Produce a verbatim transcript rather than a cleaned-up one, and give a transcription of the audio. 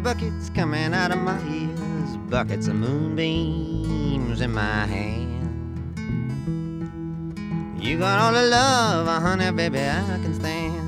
buckets coming out of my ears, buckets of moonbeams in my hand. You got all the love, honey, baby, I can stand.